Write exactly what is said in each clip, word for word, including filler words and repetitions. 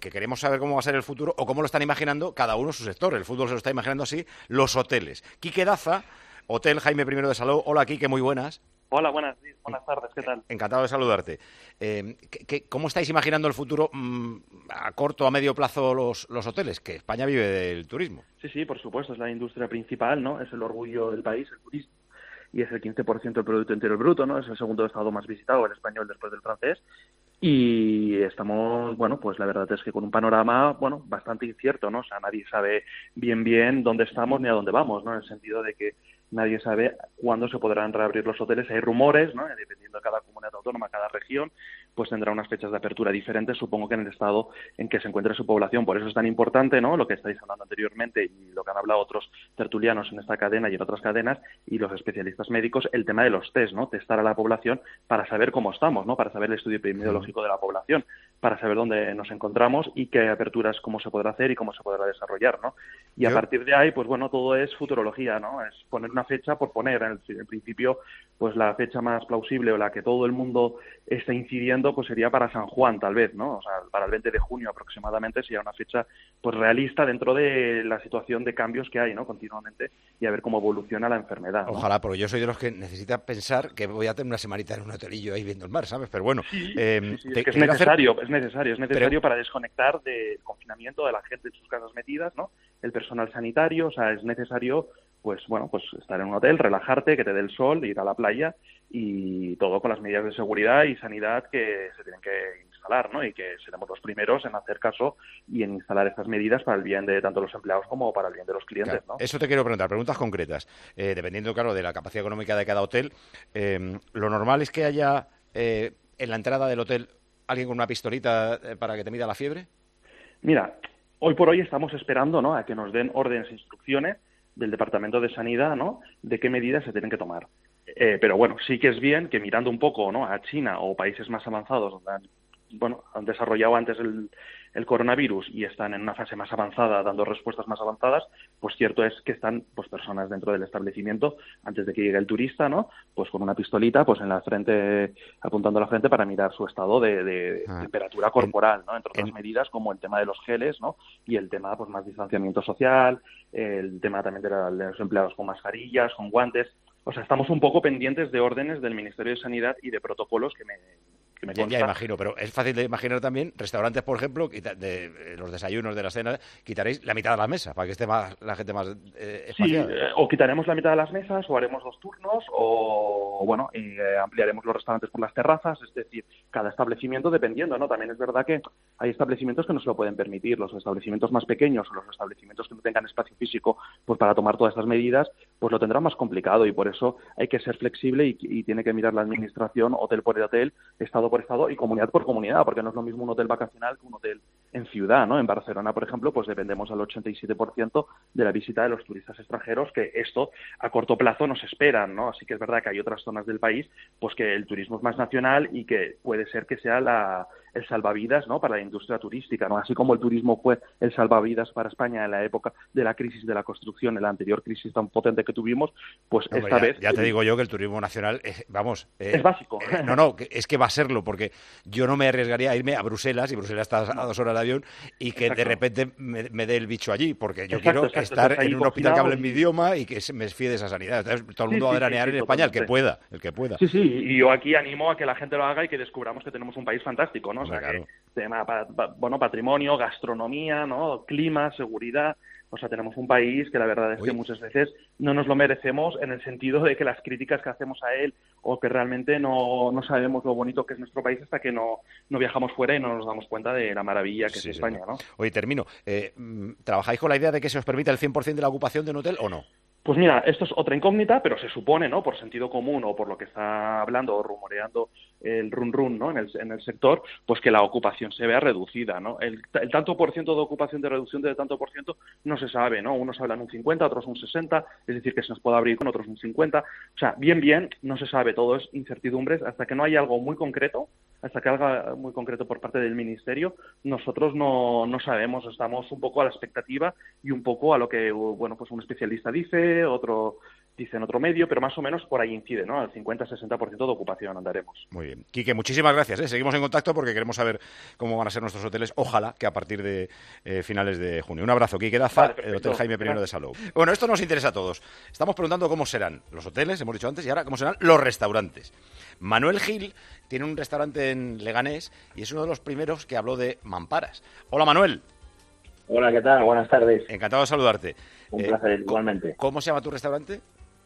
que queremos saber cómo va a ser el futuro o cómo lo están imaginando cada uno su sector. El fútbol se lo está imaginando así, los hoteles. Quique Daza, Hotel Jaime primero de Salou. Hola, Quique, muy buenas. Hola, buenas, buenas tardes, ¿qué tal? Encantado de saludarte. Eh, ¿qué, qué, ¿Cómo estáis imaginando el futuro mmm, a corto, a medio plazo los, los hoteles? Que España vive del turismo. Sí, sí, por supuesto, es la industria principal, ¿no? Es el orgullo del país, el turismo. Y es el quince por ciento del Producto Interior Bruto, ¿no? Es el segundo estado más visitado, el español después del francés. Y estamos, bueno, pues la verdad es que con un panorama, bueno, bastante incierto, ¿no? O sea, nadie sabe bien bien dónde estamos ni a dónde vamos, ¿no? En el sentido de que nadie sabe cuándo se podrán reabrir los hoteles. Hay rumores, ¿no? Dependiendo de cada comunidad autónoma, cada región, pues tendrá unas fechas de apertura diferentes, supongo que en el estado en que se encuentre su población. Por eso es tan importante, ¿no? Lo que estáis hablando anteriormente y lo que han hablado otros tertulianos en esta cadena y en otras cadenas y los especialistas médicos, el tema de los test, ¿no? Testar a la población para saber cómo estamos, ¿no? Para saber el estudio epidemiológico de la población, para saber dónde nos encontramos y qué aperturas, cómo se podrá hacer y cómo se podrá desarrollar, ¿no? Y a Yo... partir de ahí, pues bueno, todo es futurología, ¿no? Es poner una fecha por poner. En el, en principio, pues la fecha más plausible o la que todo el mundo está incidiendo, pues sería para San Juan, tal vez, ¿no? O sea, para el veinte de junio aproximadamente sería una fecha, pues realista dentro de la situación de cambios que hay, ¿no? Continuamente y a ver cómo evoluciona la enfermedad, ¿no? Ojalá, porque yo soy de los que necesita pensar que voy a tener una semanita en un hotelillo ahí viendo el mar, ¿sabes? Pero bueno, sí, eh, sí, sí, te, es que es te necesario, hacer... es necesario, es necesario Pero... para desconectar del confinamiento de la gente en sus casas metidas, ¿no? El personal sanitario, o sea, es necesario, pues bueno, pues estar en un hotel, relajarte, que te dé el sol, ir a la playa y todo con las medidas de seguridad y sanidad que se tienen que instalar, ¿no? Y que seremos los primeros en hacer caso y en instalar estas medidas para el bien de tanto los empleados como para el bien de los clientes, claro, ¿no? Eso te quiero preguntar, preguntas concretas. Eh, dependiendo, claro, de la capacidad económica de cada hotel, eh, lo normal es que haya eh, en la entrada del hotel alguien con una pistolita eh, para que te mida la fiebre. Mira, hoy por hoy estamos esperando, ¿no?, a que nos den órdenes e instrucciones del Departamento de Sanidad, ¿no?, de qué medidas se tienen que tomar. Eh, pero bueno, sí que es bien que mirando un poco, ¿no?, a China o países más avanzados donde han, bueno, han desarrollado antes el, el coronavirus y están en una fase más avanzada, dando respuestas más avanzadas, pues cierto es que están pues personas dentro del establecimiento antes de que llegue el turista, ¿no?, pues con una pistolita pues en la frente, apuntando a la frente para mirar su estado de, de ah. temperatura corporal, ¿no?, entre otras en... medidas como el tema de los geles, ¿no?, y el tema pues más distanciamiento social, el tema también de, la, de los empleados con mascarillas, con guantes. O sea, estamos un poco pendientes de órdenes del Ministerio de Sanidad y de protocolos que me... Que me ya, ya imagino, pero es fácil de imaginar también, restaurantes, por ejemplo, de, de los desayunos, de las cenas, quitaréis la mitad de la mesa para que esté más, la gente más eh, espaciada. Sí, eh, o quitaremos la mitad de las mesas, o haremos dos turnos, o bueno, y, eh, ampliaremos los restaurantes por las terrazas, es decir, cada establecimiento dependiendo, ¿no? También es verdad que hay establecimientos que no se lo pueden permitir, los establecimientos más pequeños o los establecimientos que no tengan espacio físico pues para tomar todas estas medidas, pues lo tendrán más complicado y por eso hay que ser flexible y, y tiene que mirar la administración hotel por hotel, estado por estado y comunidad por comunidad, porque no es lo mismo un hotel vacacional que un hotel en ciudad, ¿no? En Barcelona, por ejemplo, pues dependemos al ochenta y siete por ciento de la visita de los turistas extranjeros, que esto a corto plazo nos esperan, ¿no? Así que es verdad que hay otras zonas del país pues que el turismo es más nacional y que puede ser que sea la, el salvavidas, ¿no?, para la industria turística, ¿no? Así como el turismo fue el salvavidas para España en la época de la crisis de la construcción, en la anterior crisis tan potente que tuvimos, pues no, esta ya, vez... Ya te digo yo que el turismo nacional, es, vamos... Eh, es básico. Eh, no, no, es que va a serlo, porque yo no me arriesgaría a irme a Bruselas, y Bruselas está a dos horas de avión, y que exacto. de repente me, me dé el bicho allí, porque yo exacto, quiero exacto, estar en un hospital que hable en mi idioma y que me fíe de esa sanidad. Entonces, todo el mundo sí, va a veranear sí, sí, en España, el que pueda, el que pueda. Sí, sí, y yo aquí animo a que la gente lo haga y que descubramos que tenemos un país fantástico, ¿no? Hombre, o sea, claro. que tema, pa, pa, bueno, patrimonio, gastronomía, ¿no?, clima, seguridad... O sea, tenemos un país que la verdad es Uy. que muchas veces no nos lo merecemos en el sentido de que las críticas que hacemos a él o que realmente no, no sabemos lo bonito que es nuestro país hasta que no, no viajamos fuera y no nos damos cuenta de la maravilla que sí, es España, sí. ¿no? Oye, termino. Eh, ¿Trabajáis con la idea de que se os permita el cien por ciento de la ocupación de un hotel o no? Pues mira, esto es otra incógnita, pero se supone, ¿no?, por sentido común o por lo que está hablando o rumoreando el run run, ¿no?, en el, en el sector, pues que la ocupación se vea reducida, ¿no? El, el tanto por ciento de ocupación, de reducción de tanto por ciento, no se sabe, ¿no? Unos hablan un cincuenta, otros un sesenta, es decir, que se nos puede abrir con otros un cincuenta. O sea, bien, bien, no se sabe, todo es incertidumbres, hasta que no haya algo muy concreto, hasta que algo muy concreto por parte del Ministerio, nosotros no, no sabemos, estamos un poco a la expectativa y un poco a lo que, bueno, pues un especialista dice, otro dicen otro medio, pero más o menos por ahí incide, ¿no? Al cincuenta a sesenta por ciento de ocupación andaremos. Muy bien. Quique, muchísimas gracias, ¿eh? Seguimos en contacto porque queremos saber cómo van a ser nuestros hoteles, ojalá que a partir de eh, finales de junio. Un abrazo, Quique Daza, vale, el Hotel Jaime I de Salou. Bueno, esto nos interesa a todos. Estamos preguntando cómo serán los hoteles, hemos dicho antes, y ahora cómo serán los restaurantes. Manuel Gil tiene un restaurante en Leganés y es uno de los primeros que habló de mamparas. Hola, Manuel. Hola, ¿qué tal? Buenas tardes. Encantado de saludarte. Un eh, placer, igualmente. ¿Cómo se llama tu restaurante?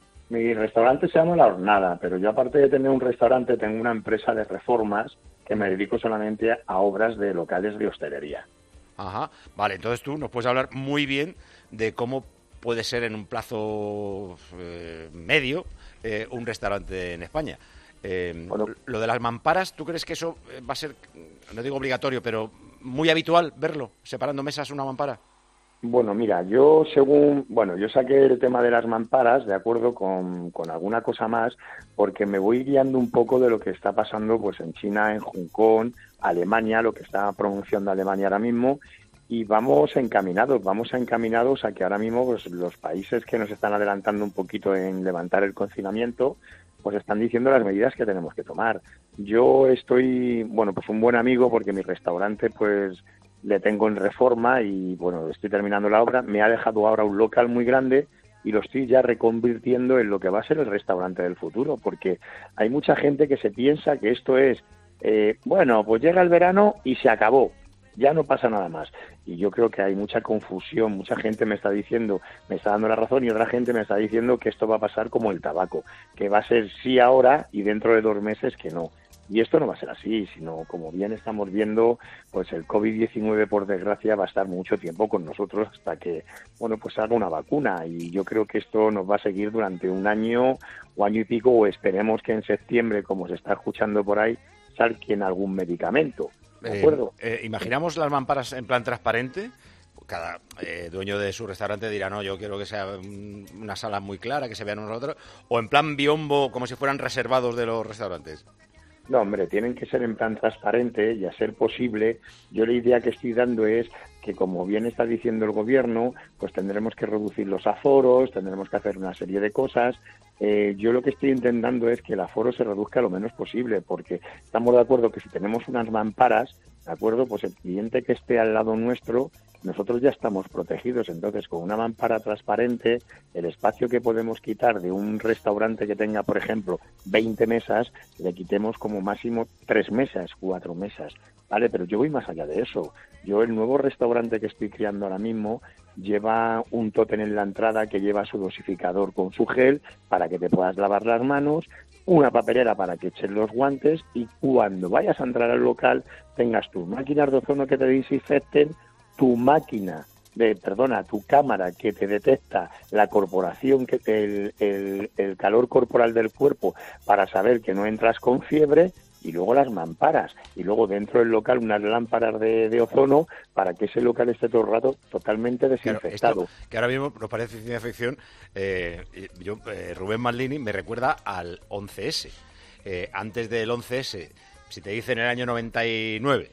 Mi restaurante se llama La Hornada, pero yo aparte de tener un restaurante tengo una empresa de reformas que me dedico solamente a obras de locales de hostelería. Ajá, vale, entonces tú nos puedes hablar muy bien de cómo puede ser en un plazo eh, medio eh, un restaurante en España. Eh, bueno, lo de las mamparas, ¿tú crees que eso va a ser, no digo obligatorio, pero muy habitual verlo, separando mesas una mampara? Bueno, mira, yo según, bueno, yo saqué el tema de las mamparas, de acuerdo, con, con alguna cosa más, porque me voy guiando un poco de lo que está pasando pues en China, en Hong Kong, Alemania, lo que está pronunciando Alemania ahora mismo, y vamos encaminados, vamos encaminados a que ahora mismo pues los países que nos están adelantando un poquito en levantar el confinamiento, pues están diciendo las medidas que tenemos que tomar. Yo estoy, bueno, pues un buen amigo porque mi restaurante pues le tengo en reforma y, bueno, estoy terminando la obra. Me ha dejado ahora un local muy grande y lo estoy ya reconvirtiendo en lo que va a ser el restaurante del futuro, porque hay mucha gente que se piensa que esto es, eh, bueno, pues llega el verano y se acabó, ya no pasa nada más. Y yo creo que hay mucha confusión, mucha gente me está diciendo, me está dando la razón y otra gente me está diciendo que esto va a pasar como el tabaco, que va a ser sí ahora y dentro de dos meses que no. Y esto no va a ser así, sino como bien estamos viendo, pues el covid diecinueve, por desgracia, va a estar mucho tiempo con nosotros hasta que, bueno, pues salga una vacuna. Y yo creo que esto nos va a seguir durante un año o año y pico, o esperemos que en septiembre, como se está escuchando por ahí, salquen algún medicamento. ¿De acuerdo? Eh, eh, ¿Imaginamos las mamparas en plan transparente? Cada eh, dueño de su restaurante dirá, no, yo quiero que sea una sala muy clara, que se vean unos a otros, o en plan biombo, como si fueran reservados de los restaurantes. No, hombre, tienen que ser en plan transparente y a ser posible, yo la idea que estoy dando es que, como bien está diciendo el gobierno, pues tendremos que reducir los aforos, tendremos que hacer una serie de cosas. Eh, yo lo que estoy intentando es que el aforo se reduzca lo menos posible, porque estamos de acuerdo que si tenemos unas mamparas, ¿de acuerdo? Pues el cliente que esté al lado nuestro, nosotros ya estamos protegidos. Entonces, con una mampara transparente, el espacio que podemos quitar de un restaurante que tenga, por ejemplo, veinte mesas, le quitemos como máximo tres mesas, cuatro mesas, ¿vale? Pero yo voy más allá de eso. Yo, el nuevo restaurante que estoy creando ahora mismo, lleva un tótem en la entrada que lleva su dosificador con su gel para que te puedas lavar las manos, una papelera para que eches los guantes y cuando vayas a entrar al local tengas tus máquinas de ozono que te desinfecten, tu máquina, de, perdona, tu cámara que te detecta la corporación, que el, el, el calor corporal del cuerpo para saber que no entras con fiebre, y luego las mamparas, y luego dentro del local unas lámparas de, de ozono para que ese local esté todo el rato totalmente desinfectado. Claro, esto, que ahora mismo nos parece ciencia ficción, eh, yo, eh, Rubén Manlini me recuerda al once ese. Eh, antes del once ese, si te dicen en el año noventa y nueve,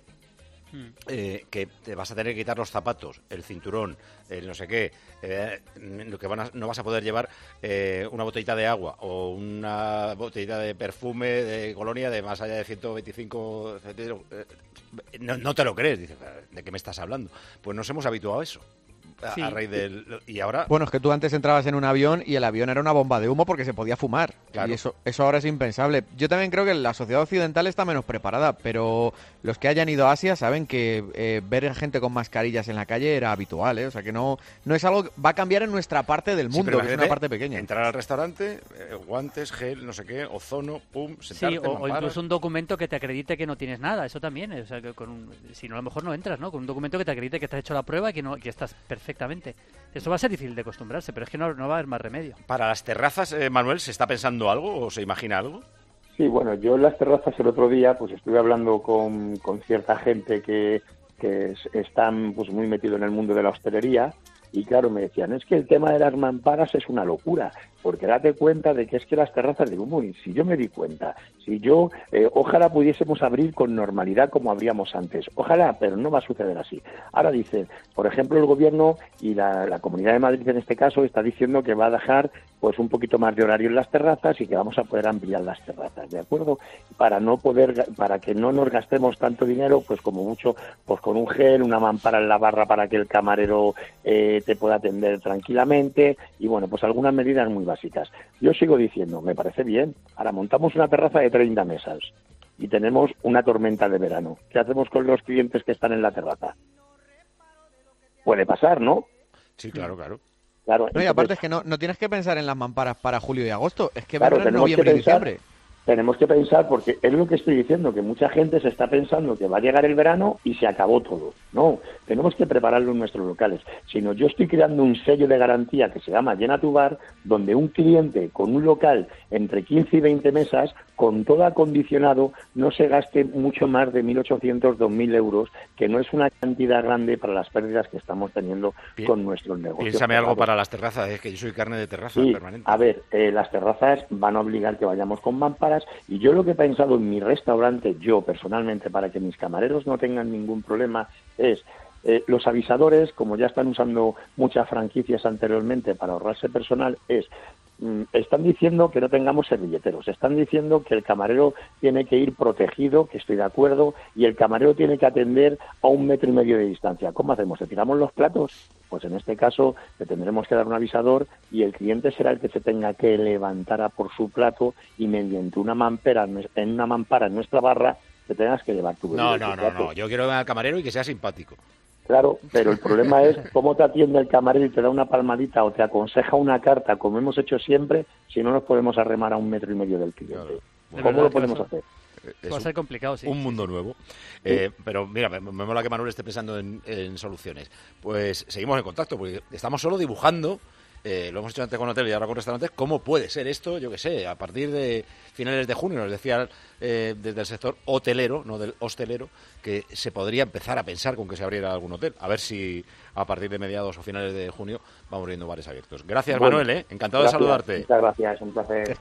Eh, que te vas a tener que quitar los zapatos, el cinturón, el no sé qué, eh, lo que van a, no vas a poder llevar eh, una botellita de agua o una botellita de perfume de colonia de más allá de ciento veinticinco centímetros, eh, no, no te lo crees, dices, ¿de qué me estás hablando? Pues nos hemos habituado a eso. A, sí. a raíz del... Y ahora... Bueno, es que tú antes entrabas en un avión y el avión era una bomba de humo porque se podía fumar. Claro. Y eso, eso ahora es impensable. Yo también creo que la sociedad occidental está menos preparada, pero los que hayan ido a Asia saben que eh, ver a gente con mascarillas en la calle era habitual, ¿eh? O sea que no, no es algo... Va a cambiar en nuestra parte del mundo, sí, que es una parte pequeña. Entrar al restaurante, eh, guantes, gel, no sé qué, ozono, pum, sentarte, sí, o, o incluso un documento que te acredite que no tienes nada, eso también. O sea, que con un, si no, a lo mejor no entras, ¿no? Con un documento que te acredite que te has hecho la prueba y que, no, que estás perfectamente. Eso va a ser difícil de acostumbrarse, pero es que no, no va a haber más remedio. ¿Para las terrazas, eh, Manuel, se está pensando algo o se imagina algo? Sí, bueno, yo en las terrazas el otro día pues estuve hablando con, con cierta gente que, que es, están pues muy metidos en el mundo de la hostelería y claro, me decían, es que el tema de las mamparas es una locura. porque date cuenta de que es que las terrazas, digo, uy, si yo me di cuenta, si yo, eh, ojalá pudiésemos abrir con normalidad como abríamos antes, ojalá, pero no va a suceder así. Ahora dicen, por ejemplo, el gobierno y la, la Comunidad de Madrid en este caso está diciendo que va a dejar pues un poquito más de horario en las terrazas y que vamos a poder ampliar las terrazas, ¿de acuerdo? Para no poder, para que no nos gastemos tanto dinero, pues como mucho, pues con un gel, una mampara en la barra para que el camarero eh, te pueda atender tranquilamente y bueno, pues algunas medidas muy básicas. Yo sigo diciendo, me parece bien. Ahora montamos una terraza de treinta mesas y tenemos una tormenta de verano. ¿Qué hacemos con los clientes que están en la terraza? Puede pasar, ¿no? Sí, claro, claro. Claro, no, entonces, y aparte es que no, no tienes que pensar en las mamparas para julio y agosto, es que claro, verlo en noviembre y diciembre. Tenemos que pensar, porque es lo que estoy diciendo, que mucha gente se está pensando que va a llegar el verano y se acabó todo. No, tenemos que prepararlo en nuestros locales. Sino yo estoy creando un sello de garantía que se llama Llena tu Bar, donde un cliente con un local entre quince y veinte mesas, con todo acondicionado, no se gaste mucho más de mil ochocientos, dos mil euros, que no es una cantidad grande para las pérdidas que estamos teniendo Bien. con nuestros negocios. Piénsame algo para las terrazas, es que yo soy carne de terraza sí, permanente. A ver, eh, las terrazas van a obligar que vayamos con mamparas. Y yo lo que he pensado en mi restaurante, yo personalmente, para que mis camareros no tengan ningún problema, es eh, los avisadores, como ya están usando muchas franquicias anteriormente para ahorrarse personal, es mm, están diciendo que no tengamos servilleteros, están diciendo que el camarero tiene que ir protegido, que estoy de acuerdo, y el camarero tiene que atender a un metro y medio de distancia. ¿Cómo hacemos? ¿Le tiramos los platos? Pues en este caso le tendremos que dar un avisador y el cliente será el que se tenga que levantar a por su plato y mediante una mampara en una mampara en nuestra barra te tengas que llevar tu No, no, no, no, yo quiero ver al camarero y que sea simpático. Claro, pero el problema es cómo te atiende el camarero y te da una palmadita o te aconseja una carta, como hemos hecho siempre, si no nos podemos arremar a un metro y medio del cliente. Claro. ¿Cómo lo podemos hacer? Es Va a ser complicado, sí. Un mundo nuevo. Eh, sí. Pero mira, me, me mola que Manuel esté pensando en, en soluciones. Pues seguimos en contacto, porque estamos solo dibujando, eh, lo hemos hecho antes con hoteles y ahora con restaurantes, cómo puede ser esto, yo que sé, a partir de finales de junio, nos decía eh, desde el sector hotelero, no del hostelero, que se podría empezar a pensar con que se abriera algún hotel. A ver si a partir de mediados o finales de junio vamos viendo bares abiertos. Gracias, bueno, Manuel, ¿eh? Encantado gracias, de saludarte. Muchas gracias, un placer.